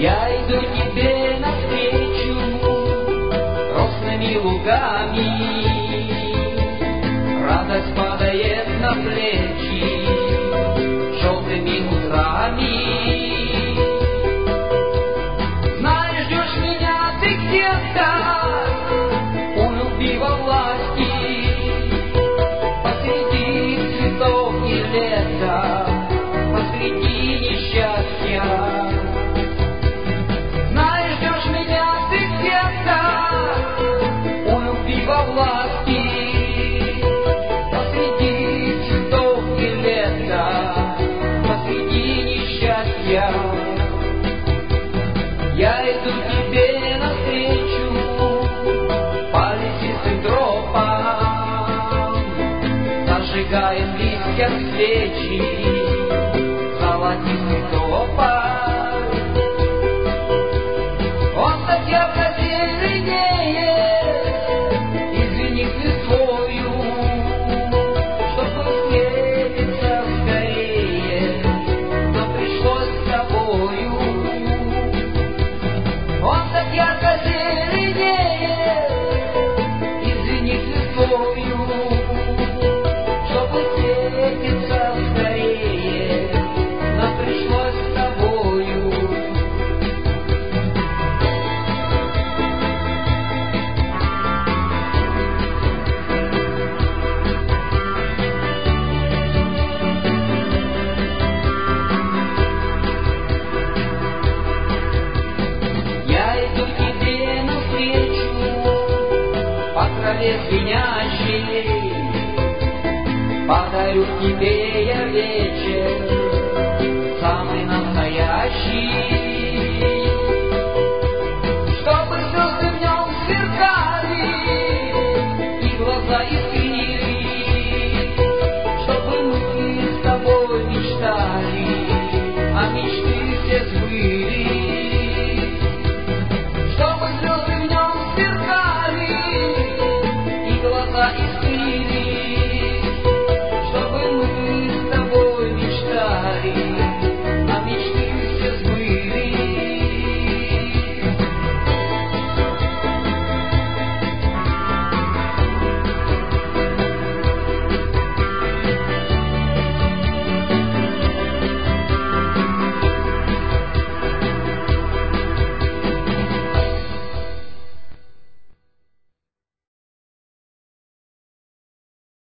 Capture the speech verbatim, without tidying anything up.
Я иду тебе навстречу рослыми лугами, радость падает на плечи желтыми утрами. Знаешь, ждешь меня ты где-то у любви во власти, посреди цветов и лета, посреди несчастья. Власти посреди цветов и лета, посреди несчастья. Я иду тебе навстречу по лесистым тропам, зажигаем листья свечи золотистый тополь. Он так ярко зеленеет, чтобы встретиться скорее, нам пришлось с тобою. Я иду тебе навстречу по траве звенящей, подарю тебе я вечер самый настоящий.